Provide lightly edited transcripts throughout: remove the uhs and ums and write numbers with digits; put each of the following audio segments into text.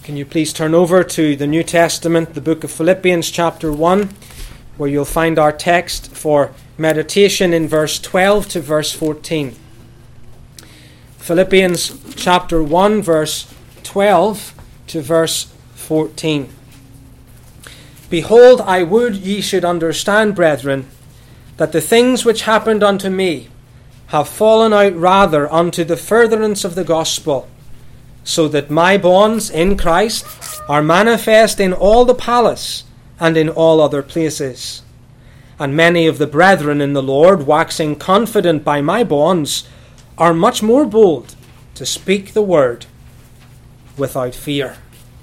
Can you please turn over to the New Testament, the book of Philippians chapter 1, where you'll find our text for meditation in verse 12 to verse 14. Philippians chapter 1, verse 12 to verse 14. Behold, I would ye should understand, brethren, that the things which happened unto me have fallen out rather unto the furtherance of the gospel, so that my bonds in Christ are manifest in all the palace and in all other places. And many of the brethren in the Lord, waxing confident by my bonds, are much more bold to speak the word without fear.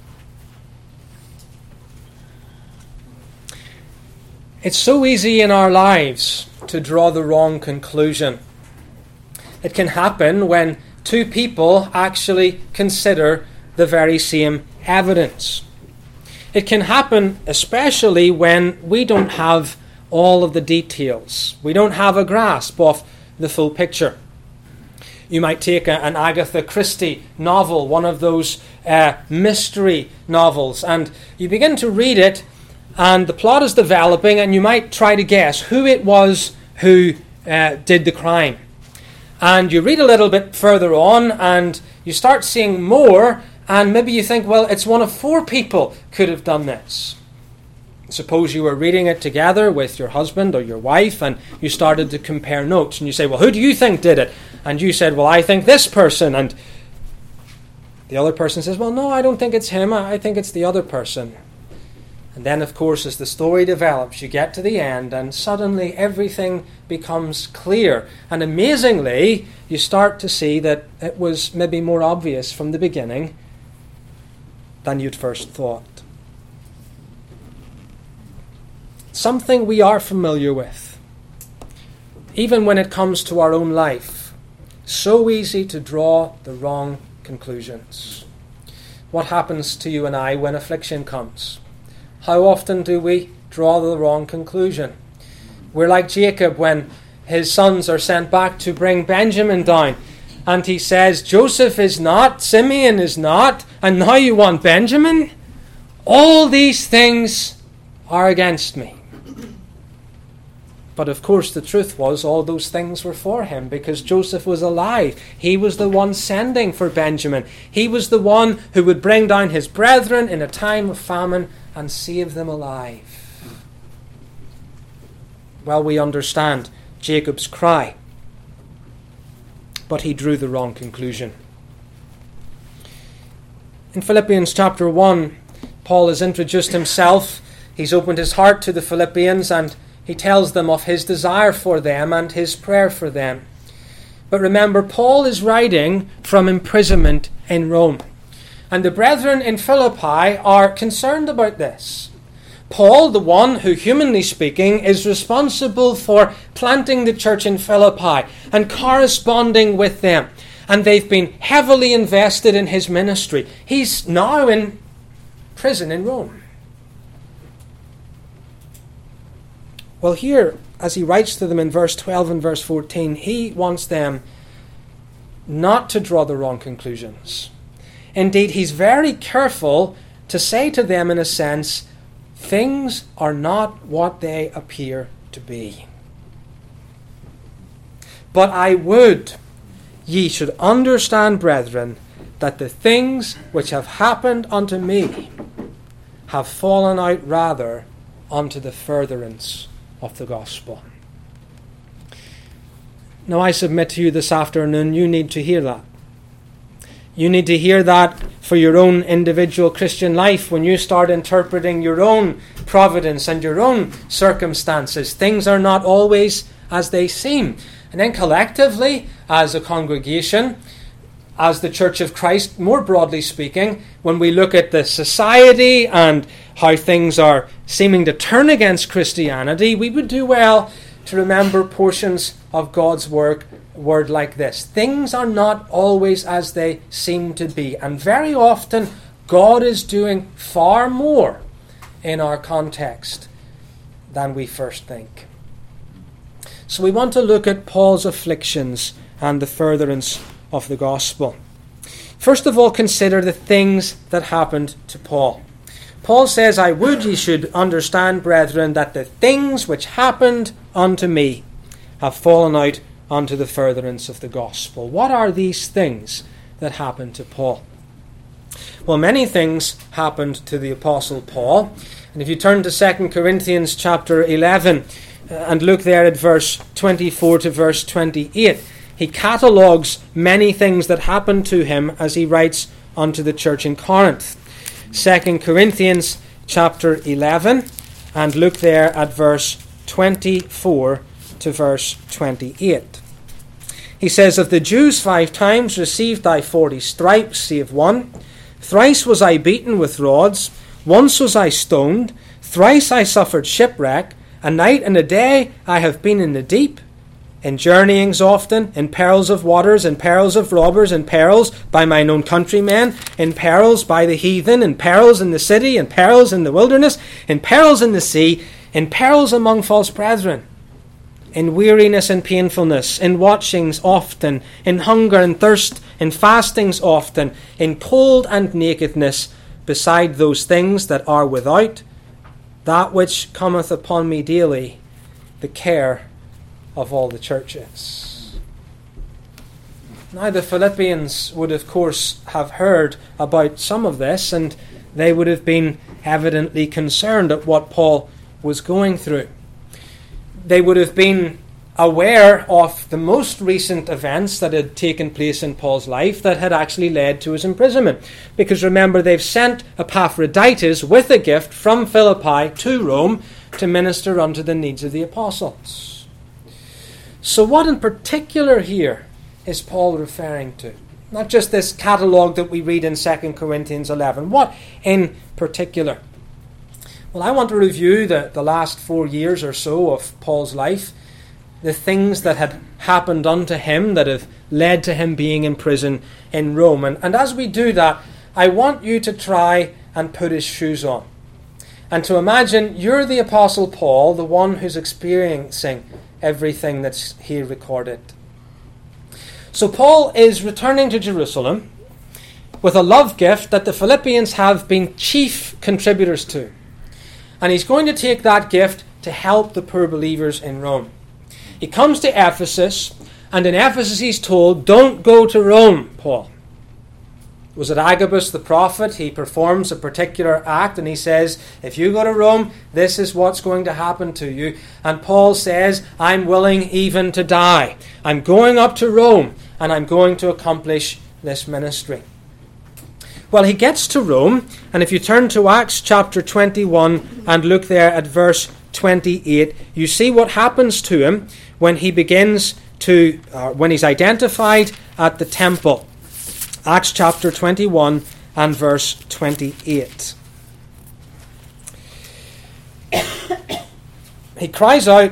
It's so easy in our lives to draw the wrong conclusion. It can happen when two people actually consider the very same evidence. It can happen especially when we don't have all of the details. We don't have a grasp of the full picture. You might take an Agatha Christie novel, one of those mystery novels, and you begin to read it, and the plot is developing, and you might try to guess who it was who did the crime. And you read a little bit further on, and you start seeing more, and maybe you think, well, it's one of four people could have done this. Suppose you were reading it together with your husband or your wife, and you started to compare notes, and you say, well, who do you think did it? And you said, well, I think this person. And the other person says, well, no, I don't think it's him. I think it's the other person. And then, of course, as the story develops, you get to the end, and suddenly everything becomes clear. And amazingly, you start to see that it was maybe more obvious from the beginning than you'd first thought. Something we are familiar with, even when it comes to our own life. So easy to draw the wrong conclusions. What happens to you and I when affliction comes? How often do we draw the wrong conclusion? We're like Jacob when his sons are sent back to bring Benjamin down. And he says, Joseph is not, Simeon is not, and now you want Benjamin? All these things are against me. But of course the truth was all those things were for him because Joseph was alive. He was the one sending for Benjamin. He was the one who would bring down his brethren in a time of famine and save them alive. Well, we understand Jacob's cry, but he drew the wrong conclusion. In Philippians chapter 1, Paul has introduced himself. He's opened his heart to the Philippians, and he tells them of his desire for them and his prayer for them. But remember, Paul is writing from imprisonment in Rome. And the brethren in Philippi are concerned about this. Paul, the one who, humanly speaking, is responsible for planting the church in Philippi and corresponding with them. And they've been heavily invested in his ministry. He's now in prison in Rome. Well, here, as he writes to them in verse 12 and verse 14, he wants them not to draw the wrong conclusions. Indeed, he's very careful to say to them, in a sense, things are not what they appear to be. But I would ye should understand, brethren, that the things which have happened unto me have fallen out rather unto the furtherance of the gospel. Now I submit to you this afternoon, you need to hear that. You need to hear that for your own individual Christian life when you start interpreting your own providence and your own circumstances. Things are not always as they seem. And then collectively, as a congregation, as the Church of Christ, more broadly speaking, when we look at the society and how things are seeming to turn against Christianity, we would do well to remember portions of God's word like this. Things are not always as they seem to be. And very often, God is doing far more in our context than we first think. So we want to look at Paul's afflictions and the furtherance of the gospel. First of all, consider the things that happened to Paul. Paul says, I would ye should understand, brethren, that the things which happened unto me have fallen out unto the furtherance of the gospel. What are these things that happened to Paul? Well, many things happened to the Apostle Paul. And if you turn to 2 Corinthians chapter 11 and look there at verse 24 to verse 28, he catalogues many things that happened to him as he writes unto the church in Corinth. 2 Corinthians chapter 11, and look there at verse 24 to verse 28. He says, Of the Jews 5 times received I 40 stripes, save one. Thrice was I beaten with rods. Once was I stoned. Thrice I suffered shipwreck. A night and a day I have been in the deep. In journeyings often, in perils of waters, in perils of robbers, in perils by mine own countrymen, in perils by the heathen, in perils in the city, in perils in the wilderness, in perils in the sea, in perils among false brethren, in weariness and painfulness, in watchings often, in hunger and thirst, in fastings often, in cold and nakedness, beside those things that are without, that which cometh upon me daily, the care of all the churches. Now the Philippians would of course have heard about some of this, and they would have been evidently concerned at what Paul was going through. They would have been aware of the most recent events that had taken place in Paul's life that had actually led to his imprisonment. Because remember, they've sent Epaphroditus with a gift from Philippi to Rome to minister unto the needs of the apostles. So what in particular here is Paul referring to? Not just this catalogue that we read in 2 Corinthians 11. What in particular? Well, I want to review the last 4 years or so of Paul's life, the things that had happened unto him that have led to him being in prison in Rome. And as we do that, I want you to try and put his shoes on. And to imagine you're the Apostle Paul, the one who's experiencing everything that's here recorded. So Paul is returning to Jerusalem with a love gift that the Philippians have been chief contributors to. And he's going to take that gift to help the poor believers in Rome. He comes to Ephesus, and in Ephesus he's told, don't go to Rome, Paul. Was it Agabus the prophet? He performs a particular act and he says, if you go to Rome, this is what's going to happen to you. And Paul says, I'm willing even to die. I'm going up to Rome and I'm going to accomplish this ministry. Well, he gets to Rome, and if you turn to Acts chapter 21 and look there at verse 28, you see what happens to him when he begins to, when he's identified at the temple. Acts chapter 21 and verse 28. He cries out,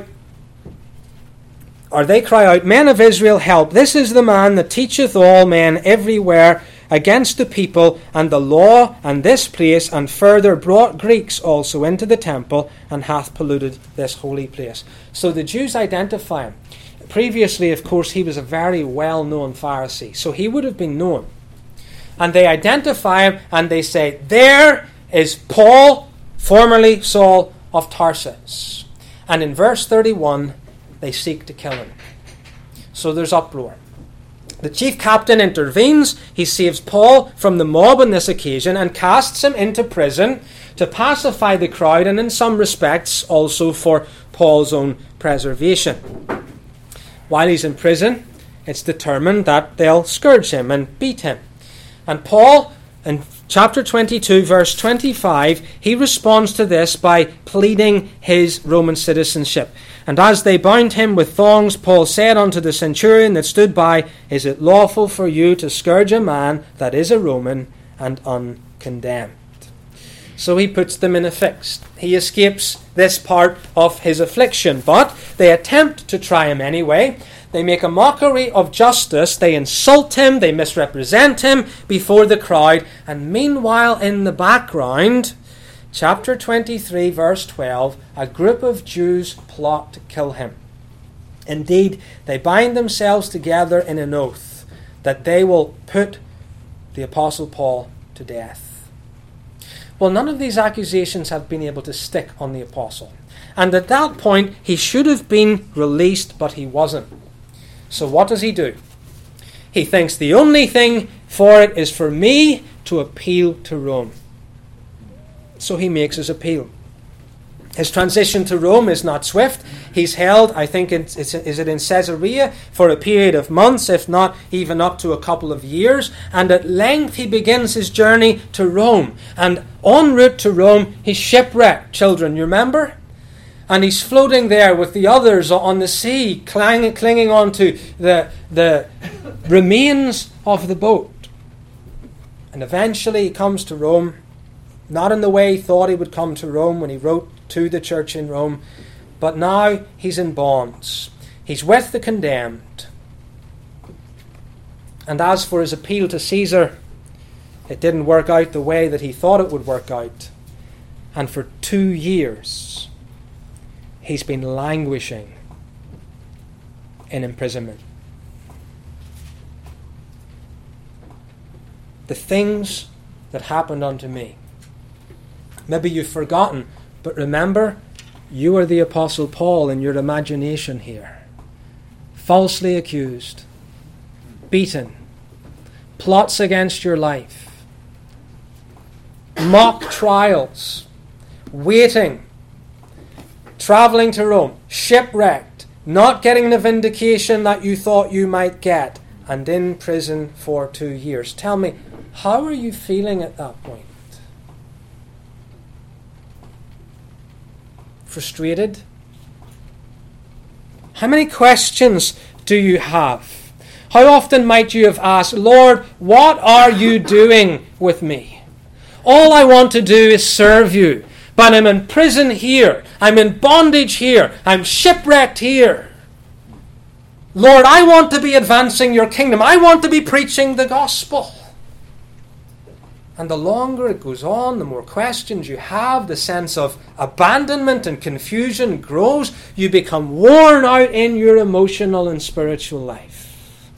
or they cry out, Men of Israel, help! This is the man that teacheth all men everywhere against the people and the law and this place, and further brought Greeks also into the temple, and hath polluted this holy place. So the Jews identify him. Previously, of course, he was a very well-known Pharisee, so he would have been known. And they identify him and they say, there is Paul, formerly Saul of Tarsus. And in verse 31, they seek to kill him. So there's uproar. The chief captain intervenes. He saves Paul from the mob on this occasion and casts him into prison to pacify the crowd, and in some respects also for Paul's own preservation. While he's in prison, it's determined that they'll scourge him and beat him. And Paul, in chapter 22, verse 25, he responds to this by pleading his Roman citizenship. And as they bound him with thongs, Paul said unto the centurion that stood by, Is it lawful for you to scourge a man that is a Roman and uncondemned? So he puts them in a fix. He escapes this part of his affliction, but they attempt to try him anyway. They make a mockery of justice. They insult him. They misrepresent him before the crowd. And meanwhile, in the background, chapter 23, verse 12, a group of Jews plot to kill him. Indeed, they bind themselves together in an oath that they will put the Apostle Paul to death. Well, none of these accusations have been able to stick on the apostle. And at that point, he should have been released, but he wasn't. So what does he do? He thinks the only thing for it is for me to appeal to Rome. So he makes his appeal. His transition to Rome is not swift. He's held, I think, in Caesarea for a period of months, if not even up to a couple of years. And at length he begins his journey to Rome. And en route to Rome, he's shipwrecked, children, you remember? And he's floating there with the others on the sea, clinging on to the remains of the boat. And eventually he comes to Rome, not in the way he thought he would come to Rome when he wrote to the church in Rome, but now he's in bonds. He's with the condemned. And as for his appeal to Caesar, it didn't work out the way that he thought it would work out. And for 2 years, he's been languishing in imprisonment. The things that happened unto me. Maybe you've forgotten, but remember, you are the Apostle Paul in your imagination here. Falsely accused, beaten, plots against your life, mock trials, waiting, traveling to Rome, shipwrecked, not getting the vindication that you thought you might get, and in prison for 2 years. Tell me, how are you feeling at that point? Frustrated? How many questions do you have? How often might you have asked, Lord, what are you doing with me? All I want to do is serve you, but I'm in prison here. I'm in bondage here. I'm shipwrecked here. Lord, I want to be advancing your kingdom. I want to be preaching the gospel. And the longer it goes on, the more questions you have, the sense of abandonment and confusion grows. You become worn out in your emotional and spiritual life.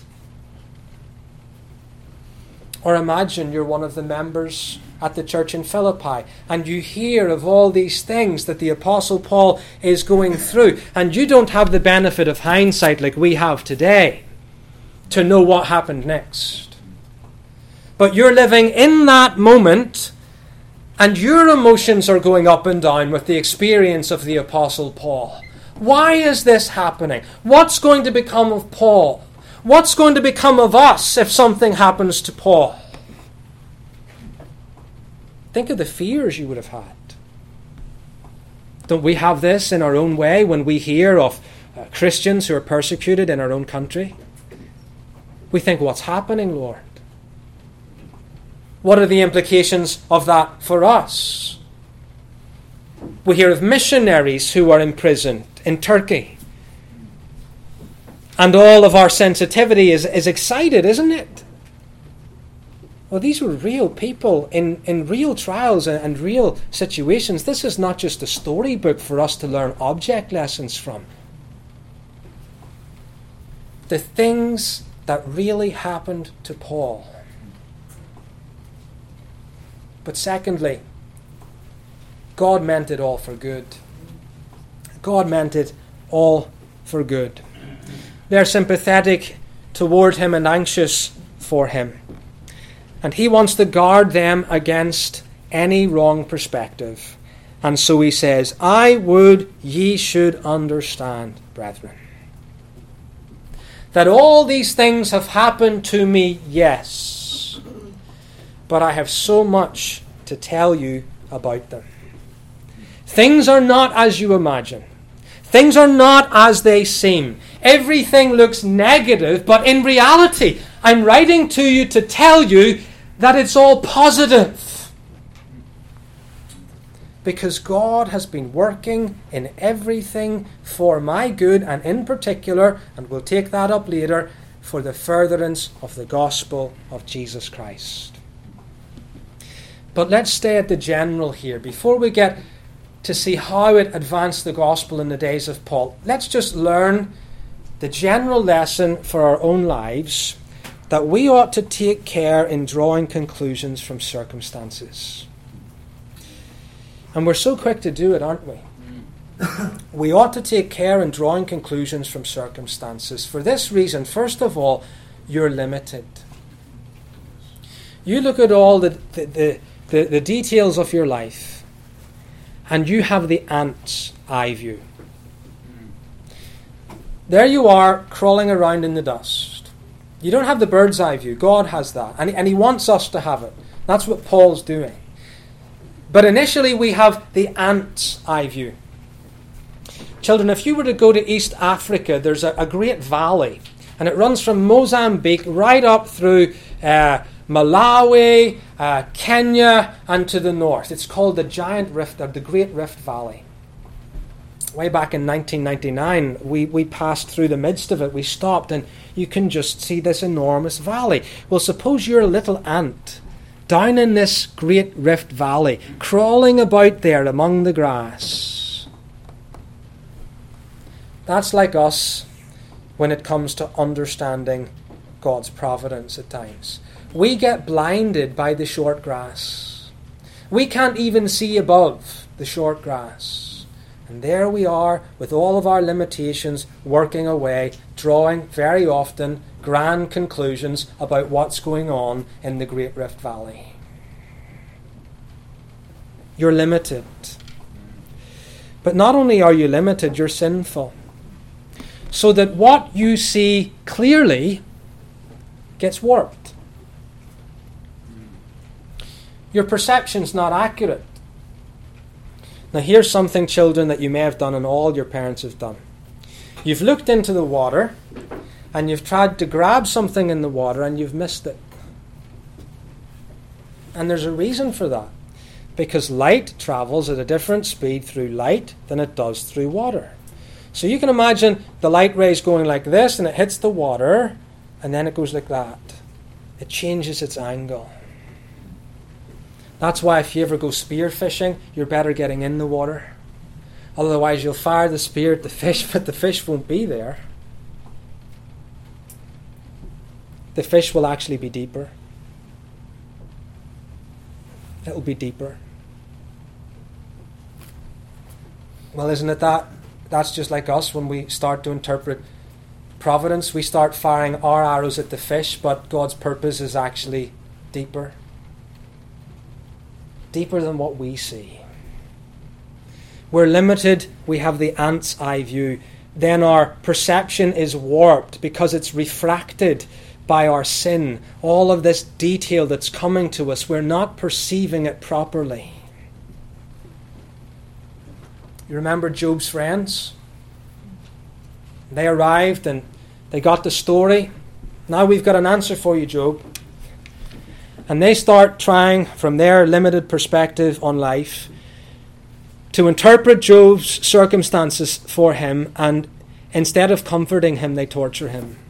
Or imagine you're one of the members at the church in Philippi, and you hear of all these things that the Apostle Paul is going through, and you don't have the benefit of hindsight like we have today to know what happened next. But you're living in that moment, and your emotions are going up and down with the experience of the Apostle Paul. Why is this happening? What's going to become of Paul? What's going to become of us if something happens to Paul? Think of the fears you would have had. Don't we have this in our own way when we hear of Christians who are persecuted in our own country? We think, what's happening, Lord? What are the implications of that for us? We hear of missionaries who are imprisoned in Turkey. And all of our sensitivity is excited, isn't it? Well, these were real people in real trials and real situations. This is not just a storybook for us to learn object lessons from. The things that really happened to Paul. But secondly, God meant it all for good. God meant it all for good. They're sympathetic toward him and anxious for him. And he wants to guard them against any wrong perspective. And so he says, I would ye should understand, brethren, that all these things have happened to me, yes. But I have so much to tell you about them. Things are not as you imagine. Things are not as they seem. Everything looks negative, but in reality, I'm writing to you to tell you that it's all positive. Because God has been working in everything for my good, and in particular, and we'll take that up later, for the furtherance of the gospel of Jesus Christ. But let's stay at the general here. Before we get to see how it advanced the gospel in the days of Paul, let's just learn the general lesson for our own lives that we ought to take care in drawing conclusions from circumstances. And we're so quick to do it, aren't we? We ought to take care in drawing conclusions from circumstances. For this reason, first of all, you're limited. You look at all the details of your life, and you have the ant's eye view. There you are, crawling around in the dust. You don't have the bird's eye view. God has that. And He wants us to have it. That's what Paul's doing. But initially we have the ant's eye view. Children, if you were to go to East Africa, there's a great valley. And it runs from Mozambique right up through Malawi, Kenya, and to the north. It's called the Giant Rift, or the Great Rift Valley. Way back in 1999, we passed through the midst of it. We stopped, and you can just see this enormous valley. Well, suppose you're a little ant down in this Great Rift Valley, crawling about there among the grass. That's like us when it comes to understanding God's providence at times. We get blinded by the short grass. We can't even see above the short grass. And there we are with all of our limitations, working away, drawing very often grand conclusions about what's going on in the Great Rift Valley. You're limited. But not only are you limited, you're sinful. So that what you see clearly gets warped. Your perception's not accurate. Now here's something, children, that you may have done and all your parents have done. You've looked into the water and you've tried to grab something in the water and you've missed it. And there's a reason for that. Because light travels at a different speed through light than it does through water. So you can imagine the light rays going like this and it hits the water and then it goes like that. It changes its angle. That's why if you ever go spear fishing, you're better getting in the water. Otherwise you'll fire the spear at the fish, but the fish won't be there. The fish will actually be deeper. It'll be deeper. Well, isn't it that? That's just like us when we start to interpret providence. We start firing our arrows at the fish, but God's purpose is actually deeper. Deeper than what we see. We're limited. We have the ant's eye view. Then our perception is warped because it's refracted by our sin. All of this detail that's coming to us, we're not perceiving it properly. You remember Job's friends? They arrived and they got the story. Now we've got an answer for you, Job. And they start trying, from their limited perspective on life, to interpret Job's circumstances for him, and instead of comforting him, they torture him.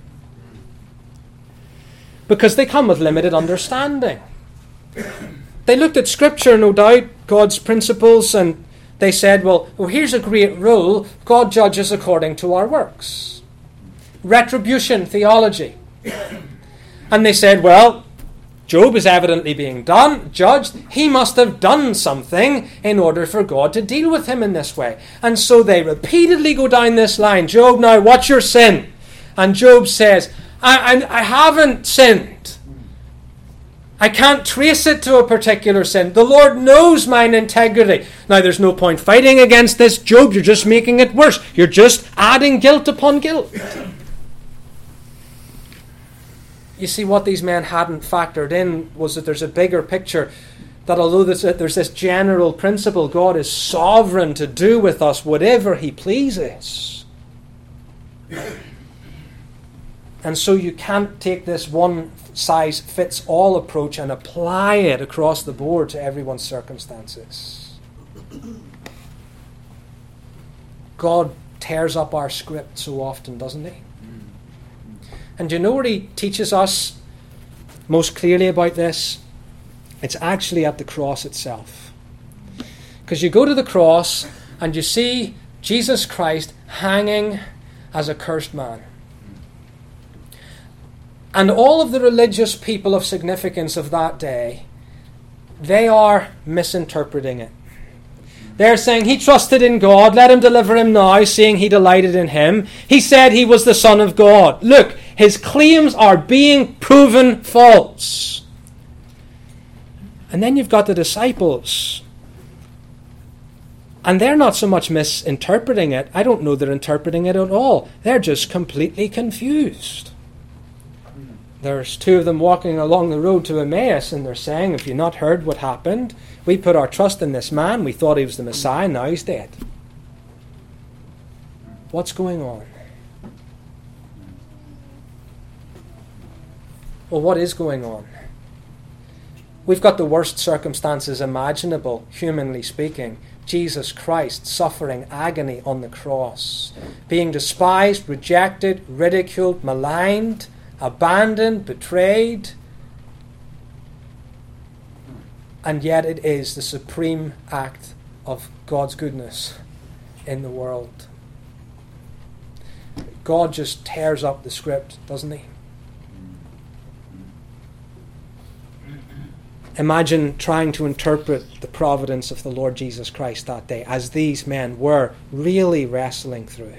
Because they come with limited understanding. They looked at Scripture, no doubt, God's principles, and they said, well, here's a great rule. God judges according to our works. Retribution theology. And they said, well, Job is evidently being judged. He must have done something in order for God to deal with him in this way. And so they repeatedly go down this line. Job, now what's your sin? And Job says, I haven't sinned. I can't trace it to a particular sin. The Lord knows mine integrity. Now there's no point fighting against this, Job. You're just making it worse. You're just adding guilt upon guilt. You see, what these men hadn't factored in was that there's a bigger picture, that although there's this general principle, God is sovereign to do with us whatever He pleases. And so you can't take this one-size-fits-all approach and apply it across the board to everyone's circumstances. God tears up our script so often, doesn't He? And do you know where He teaches us most clearly about this? It's actually at the cross itself. Because you go to the cross and you see Jesus Christ hanging as a cursed man. And all of the religious people of significance of that day, they are misinterpreting it. They're saying he trusted in God, let him deliver him now, seeing he delighted in him. He said he was the Son of God. Look, his claims are being proven false. And then you've got the disciples. And they're not so much misinterpreting it. I don't know they're interpreting it at all. They're just completely confused. There's two of them walking along the road to Emmaus, and they're saying, have you not heard what happened? We put our trust in this man. We thought he was the Messiah. Now he's dead. What's going on? Well, what is going on? We've got the worst circumstances imaginable, humanly speaking. Jesus Christ suffering agony on the cross, being despised, rejected, ridiculed, maligned, abandoned, betrayed. And yet it is the supreme act of God's goodness in the world. God just tears up the script, doesn't he? Imagine trying to interpret the providence of the Lord Jesus Christ that day, as these men were really wrestling through.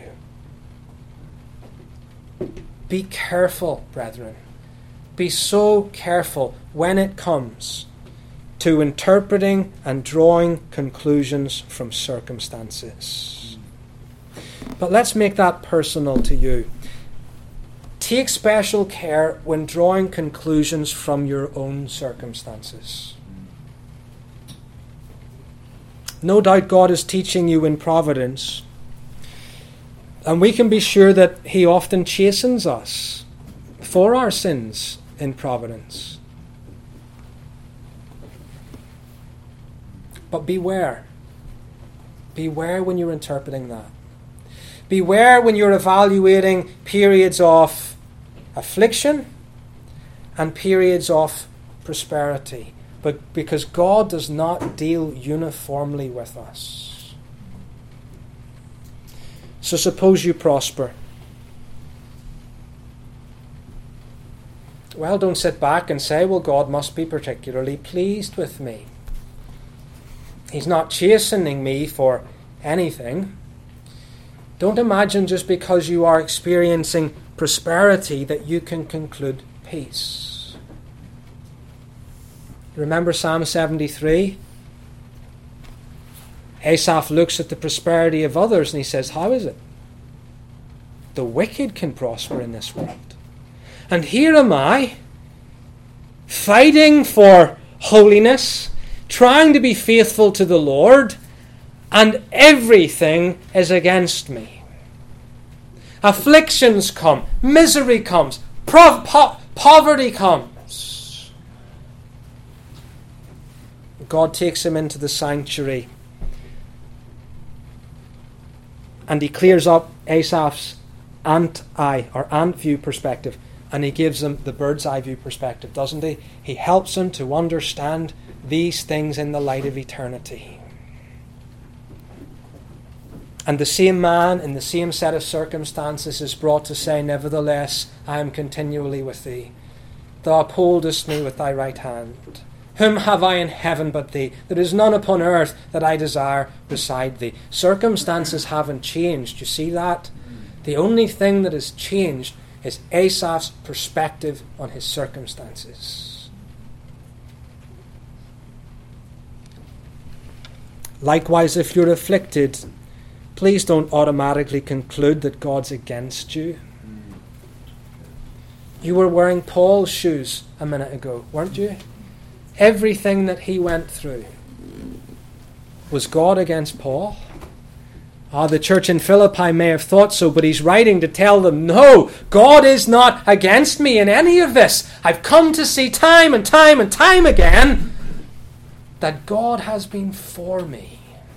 Be careful, brethren. Be so careful when it comes to interpreting and drawing conclusions from circumstances. But let's make that personal to you. Take special care when drawing conclusions from your own circumstances. No doubt God is teaching you in providence, and we can be sure that He often chastens us for our sins in providence. But beware. Beware when you're interpreting that. Beware when you're evaluating periods of affliction and periods of prosperity. But because God does not deal uniformly with us. So suppose you prosper. Well, don't sit back and say, well, God must be particularly pleased with me. He's not chastening me for anything. Don't imagine just because you are experiencing prosperity that you can conclude peace. Remember Psalm 73? Asaph looks at the prosperity of others and he says, how is it? The wicked can prosper in this world. And here am I, fighting for holiness, trying to be faithful to the Lord, and everything is against me. Afflictions come, misery comes, poverty comes. God takes him into the sanctuary and he clears up Asaph's ant view perspective, and he gives him the bird's eye view perspective, doesn't he? He helps him to understand these things in the light of eternity. And the same man in the same set of circumstances is brought to say, nevertheless, I am continually with thee. Thou upholdest me with thy right hand. Whom have I in heaven but thee? There is none upon earth that I desire beside thee. Circumstances haven't changed. You see that? The only thing that has changed is Asaph's perspective on his circumstances. Likewise, if you're afflicted, please don't automatically conclude that God's against you. You were wearing Paul's shoes a minute ago, weren't you? Everything that he went through. Was God against Paul? The church in Philippi may have thought so, but he's writing to tell them, no, God is not against me in any of this. I've come to see time and time and time again that God has been for me.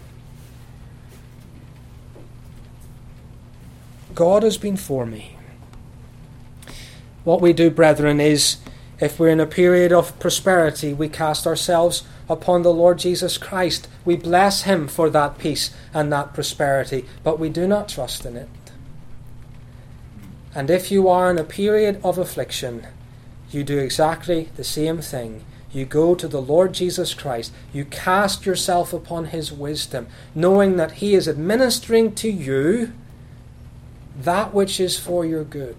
God has been for me. What we do, brethren, is if we're in a period of prosperity, we cast ourselves upon the Lord Jesus Christ. We bless him for that peace and that prosperity, but we do not trust in it. And if you are in a period of affliction, you do exactly the same thing. You go to the Lord Jesus Christ. You cast yourself upon His wisdom, knowing that He is administering to you that which is for your good.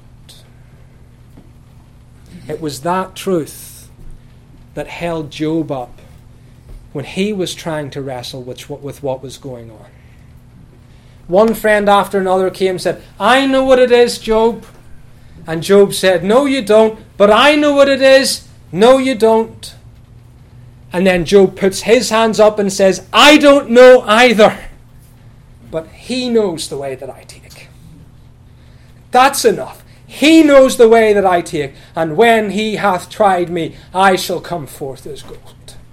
It was that truth that held Job up when he was trying to wrestle with what was going on. One friend after another came and said, I know what it is, Job. And Job said, no you don't, but I know what it is. No you don't. And then Job puts his hands up and says, I don't know either, but He knows the way that I take. That's enough. He knows the way that I take, and when He hath tried me, I shall come forth as gold.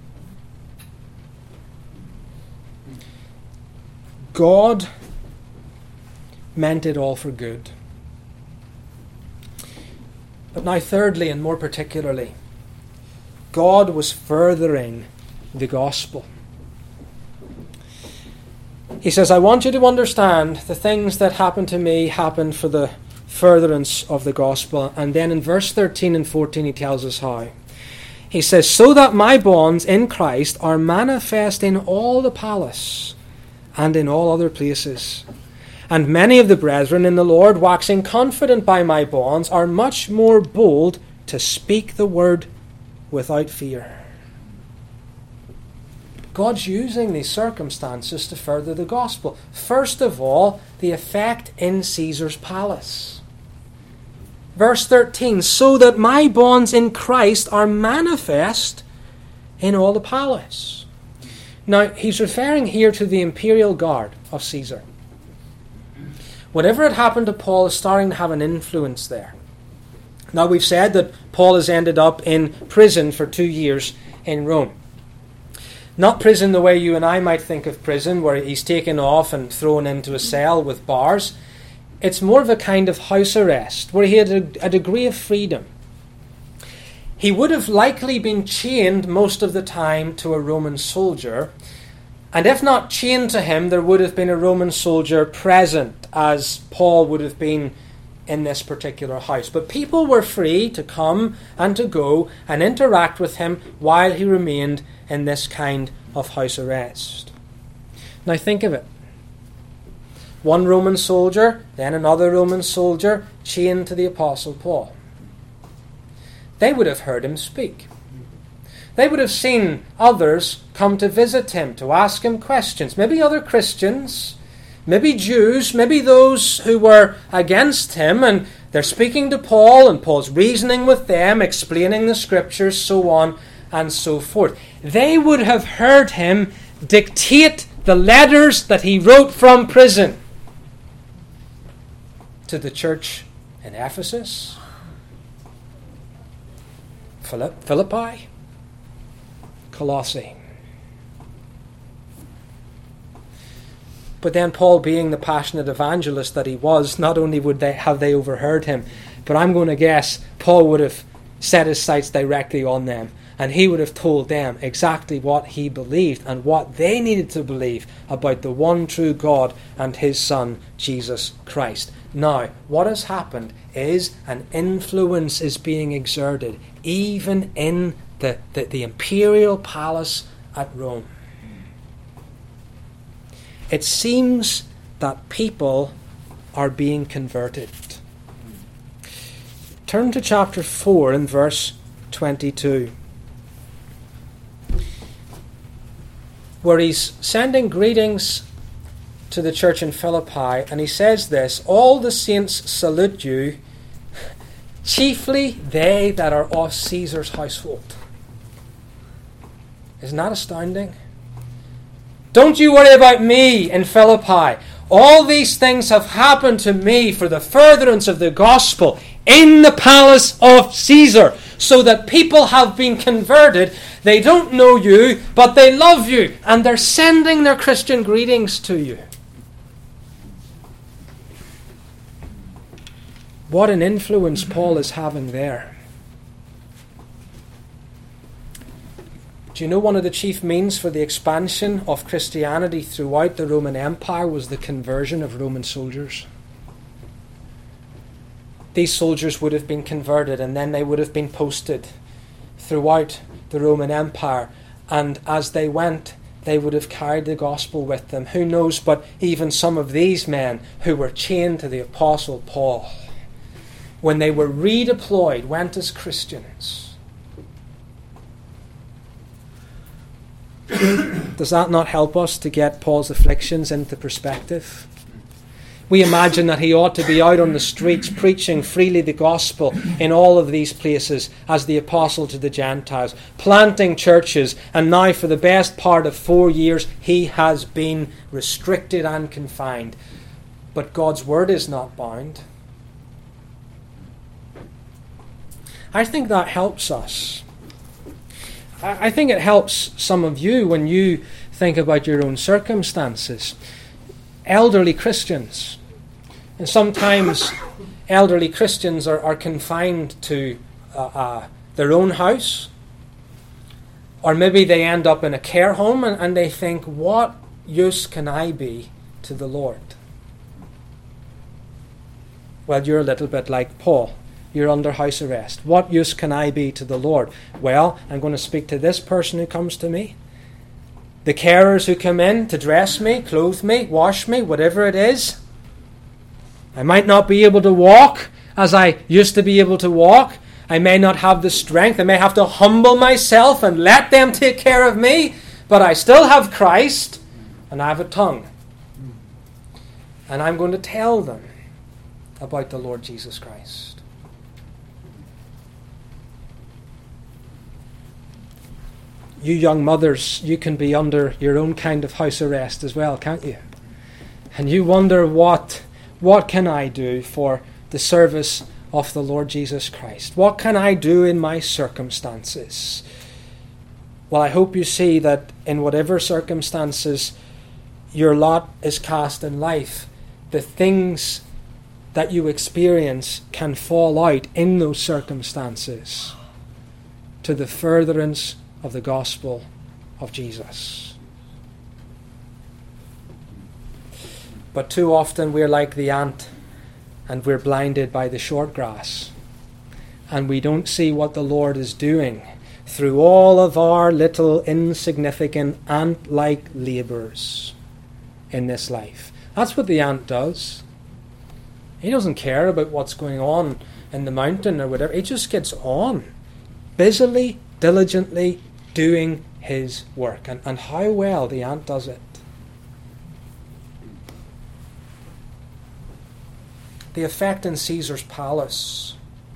God meant it all for good. But now thirdly, and more particularly, God was furthering the gospel. He says, I want you to understand the things that happened to me happened for the furtherance of the gospel. And then in verse 13 and 14 he tells us how. He says, so that my bonds in Christ are manifest in all the palace and in all other places. And many of the brethren in the Lord, waxing confident by my bonds, are much more bold to speak the word without fear. God's using these circumstances to further the gospel. First of all, the effect in Caesar's palace. Verse 13, so that my bonds in Christ are manifest in all the palace. Now, he's referring here to the imperial guard of Caesar. Whatever had happened to Paul is starting to have an influence there. Now, we've said that Paul has ended up in prison for 2 years in Rome. Not prison the way you and I might think of prison, where he's taken off and thrown into a cell with bars. It's more of a kind of house arrest, where he had a degree of freedom. He would have likely been chained most of the time to a Roman soldier, and if not chained to him, there would have been a Roman soldier present, as Paul would have been in this particular house. But people were free to come and to go and interact with him while he remained in this kind of house arrest. Now think of it. One Roman soldier, then another Roman soldier, chained to the Apostle Paul. They would have heard him speak. They would have seen others come to visit him, to ask him questions. Maybe other Christians, maybe Jews, maybe those who were against him, and they're speaking to Paul, and Paul's reasoning with them, explaining the scriptures, so on and so forth. They would have heard him dictate the letters that he wrote from prison to the church in Ephesus, Philippi, Colossae. But then Paul, being the passionate evangelist that he was, not only would they have overheard him, but I'm going to guess Paul would have set his sights directly on them, and he would have told them exactly what he believed and what they needed to believe about the one true God and His Son, Jesus Christ. Now, what has happened is an influence is being exerted, even in the imperial palace at Rome. It seems that people are being converted. Turn to chapter 4 and verse 22, where he's sending greetings to the church in Philippi, and he says this: all the saints salute you, chiefly they that are of Caesar's household. Isn't that astounding? Don't you worry about me in Philippi. All these things have happened to me for the furtherance of the gospel in the palace of Caesar, so that people have been converted. They don't know you, but they love you, and they're sending their Christian greetings to you. What an influence Paul is having there. Do you know one of the chief means for the expansion of Christianity throughout the Roman Empire was the conversion of Roman soldiers? these soldiers would have been converted, and then they would have been posted throughout the Roman Empire. And as they went, they would have carried the gospel with them. Who knows, but even some of these men who were chained to the Apostle Paul, when they were redeployed, went as Christians. Does that not help us to get Paul's afflictions into perspective? We imagine that he ought to be out on the streets preaching freely the gospel in all of these places as the apostle to the Gentiles, planting churches, and now for the best part of 4 years he has been restricted and confined. But God's word is not bound. I think that helps us. I think it helps some of you when you think about your own circumstances. Elderly Christians. And sometimes elderly Christians are confined to their own house. Or maybe they end up in a care home and they think, what use can I be to the Lord? Well, you're a little bit like Paul. You're under house arrest. What use can I be to the Lord? Well, I'm going to speak to this person who comes to me. The carers who come in to dress me, clothe me, wash me, whatever it is. I might not be able to walk as I used to be able to walk. I may not have the strength. I may have to humble myself and let them take care of me. But I still have Christ and I have a tongue. And I'm going to tell them about the Lord Jesus Christ. You young mothers, you can be under your own kind of house arrest as well, can't you? And you wonder, what can I do for the service of the Lord Jesus Christ? What can I do in my circumstances? Well, I hope you see that in whatever circumstances your lot is cast in life, the things that you experience can fall out in those circumstances to the furtherance of the gospel of Jesus. But too often we're like the ant and we're blinded by the short grass, and we don't see what the Lord is doing through all of our little insignificant ant-like labours in this life. That's what the ant does. He doesn't care about what's going on in the mountain or whatever. He just gets on, busily, diligently doing his work. And how well the ant does it. The effect in Caesar's palace.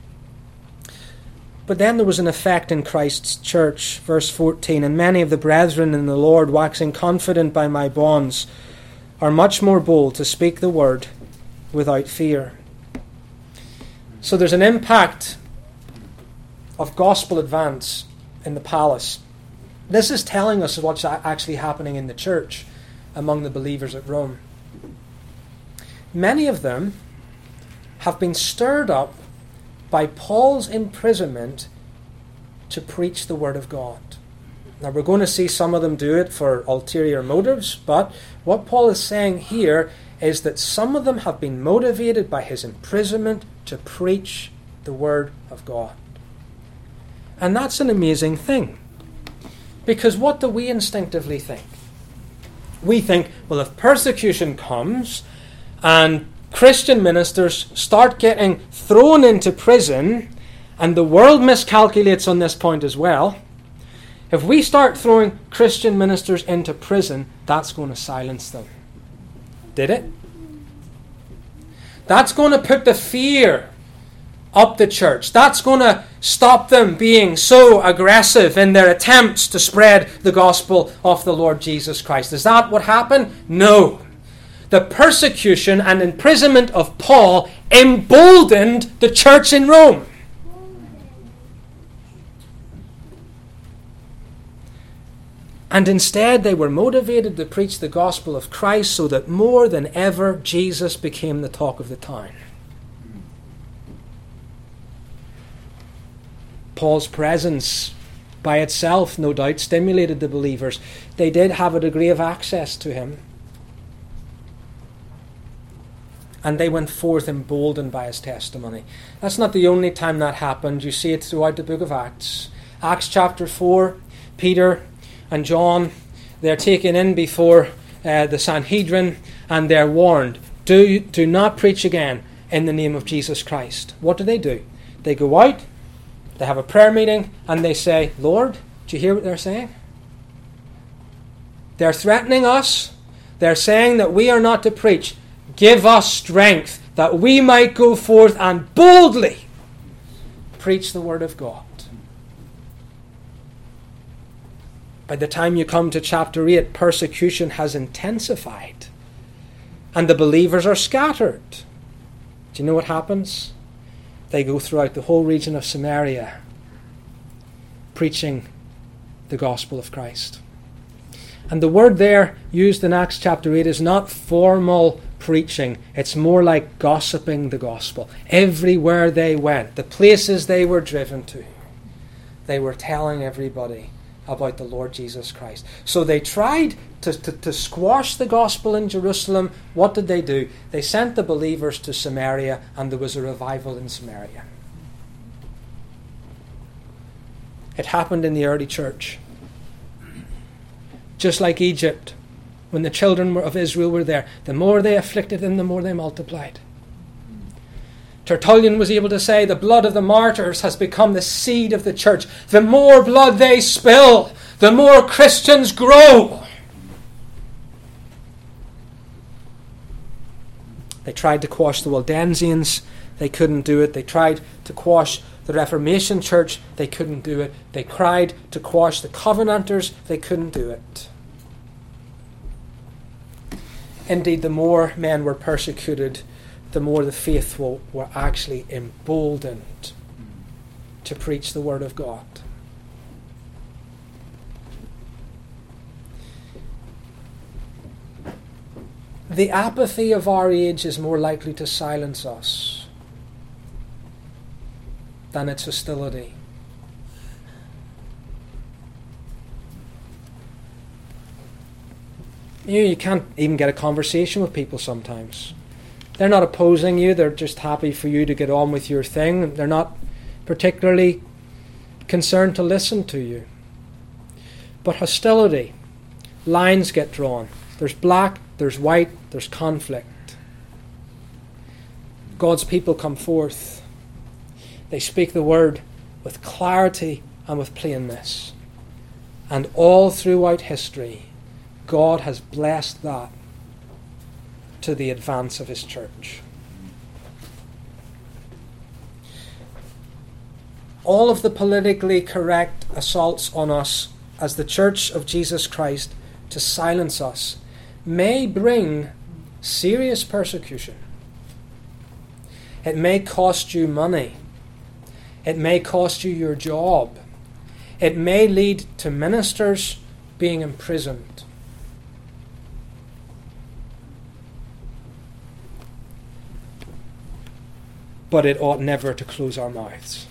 But then there was an effect in Christ's church. Verse 14, and many of the brethren in the Lord, waxing confident by my bonds, are much more bold to speak the word without fear. So there's an impact of gospel advance in the palace. This is telling us what's actually happening in the church among the believers at Rome. Many of them have been stirred up by Paul's imprisonment to preach the word of God. Now we're going to see some of them do it for ulterior motives, but what Paul is saying here is that some of them have been motivated by his imprisonment to preach the word of God. And that's an amazing thing. Because what do we instinctively think? We think, well, if persecution comes and Christian ministers start getting thrown into prison, and the world miscalculates on this point as well, if we start throwing Christian ministers into prison, that's going to silence them. Did it? That's going to put the fear up the church. That's going to stop them being so aggressive in their attempts to spread the gospel of the Lord Jesus Christ. Is that what happened? No. The persecution and imprisonment of Paul emboldened the church in Rome. And instead they were motivated to preach the gospel of Christ, so that more than ever Jesus became the talk of the town. Paul's presence by itself no doubt stimulated the believers. They did have a degree of access to him. and they went forth emboldened by his testimony. That's not the only time that happened. You see it throughout the book of Acts. Acts chapter 4, Peter and John, they're taken in before the Sanhedrin, and they're warned, do not preach again in the name of Jesus Christ. What do? They go out, they have a prayer meeting, and they say, Lord, do you hear what they're saying? They're threatening us. They're saying that we are not to preach. Give us strength that we might go forth and boldly preach the word of God. By the time you come to chapter 8, persecution has intensified and the believers are scattered. Do you know what happens? They go throughout the whole region of Samaria preaching the gospel of Christ. And the word there used in Acts chapter 8 is not formal preaching. It's more like gossiping the gospel. Everywhere they went, the places they were driven to, they were telling everybody about the Lord Jesus Christ. So they tried to squash the gospel in Jerusalem. What did they do? They sent the believers to Samaria, and there was a revival in Samaria. It happened in the early church. Just like Egypt, when the children of Israel were there, the more they afflicted them, the more they multiplied. Tertullian was able to say the blood of the martyrs has become the seed of the church. The more blood they spill, the more Christians grow. They tried to quash the Waldensians. They couldn't do it. They tried to quash the Reformation Church. They couldn't do it. They tried to quash the Covenanters. They couldn't do it. Indeed, the more men were persecuted, the more the faithful were actually emboldened to preach the word of God. The apathy of our age is more likely to silence us than its hostility. You can't even get a conversation with people sometimes. They're not opposing you, they're just happy for you to get on with your thing. They're not particularly concerned to listen to you. But hostility, lines get drawn. There's black, there's white, there's conflict. God's people come forth. They speak the word with clarity and with plainness. And all throughout history, God has blessed that to the advance of his church. All of the politically correct assaults on us as the Church of Jesus Christ to silence us may bring serious persecution. It may cost you money. It may cost you your job. It may lead to ministers being imprisoned. But it ought never to close our mouths.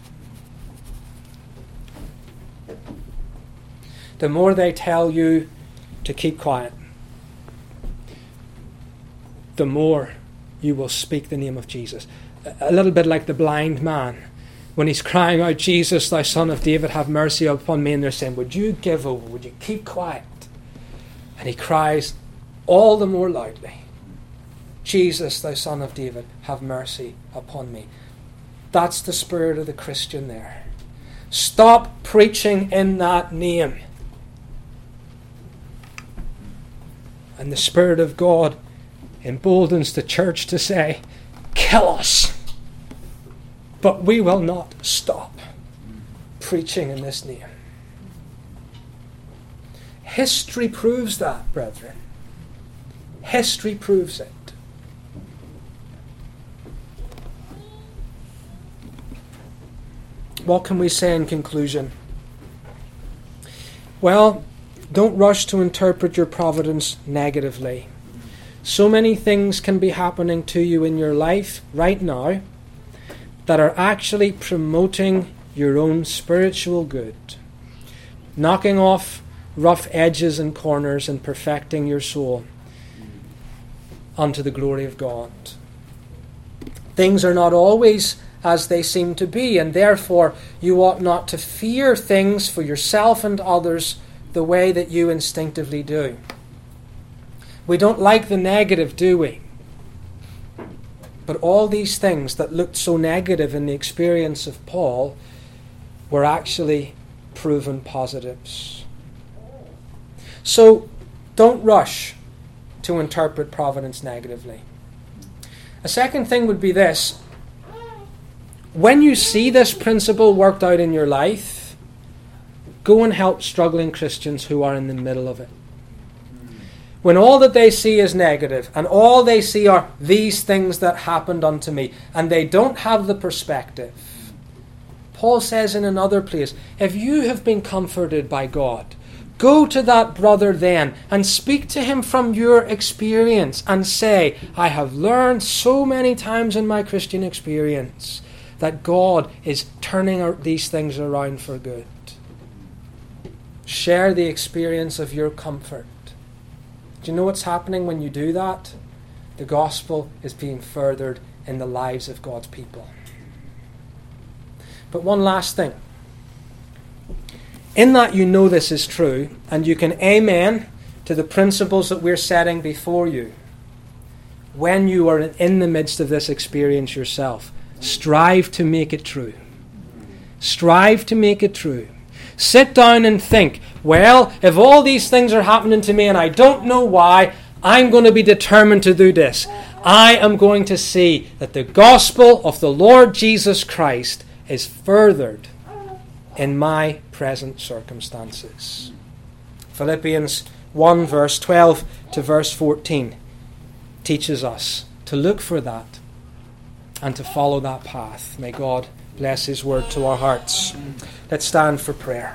The more they tell you to keep quiet, the more you will speak the name of Jesus. A little bit like the blind man, when he's crying out, Jesus, thou son of David, have mercy upon me. And they're saying, would you give over? Would you keep quiet? And he cries all the more loudly, Jesus, thou son of David, have mercy upon me. That's the spirit of the Christian there. Stop preaching in that name. And the Spirit of God emboldens the church to say, kill us. But we will not stop preaching in this name. History proves that, brethren. History proves it. What can we say in conclusion? Well, don't rush to interpret your providence negatively. So many things can be happening to you in your life right now that are actually promoting your own spiritual good, knocking off rough edges and corners and perfecting your soul unto the glory of God. Things are not always as they seem to be, and therefore you ought not to fear things for yourself and others the way that you instinctively do. We don't like the negative, do we? But all these things that looked so negative in the experience of Paul were actually proven positives. So don't rush to interpret providence negatively. A second thing would be this. When you see this principle worked out in your life, go and help struggling Christians who are in the middle of it. When all that they see is negative, and all they see are these things that happened unto me, and they don't have the perspective. Paul says in another place, if you have been comforted by God, go to that brother then and speak to him from your experience and say, I have learned so many times in my Christian experience that God is turning these things around for good. Share the experience of your comfort. Do you know what's happening when you do that? The gospel is being furthered in the lives of God's people. But one last thing. In that you know this is true, and you can amen to the principles that we're setting before you. When you are in the midst of this experience yourself, strive to make it true. Strive to make it true. Sit down and think, well, if all these things are happening to me and I don't know why, I'm going to be determined to do this. I am going to see that the gospel of the Lord Jesus Christ is furthered in my present circumstances. Philippians 1 verse 12 to verse 14 teaches us to look for that and to follow that path. May God bless His word to our hearts. Let's stand for prayer.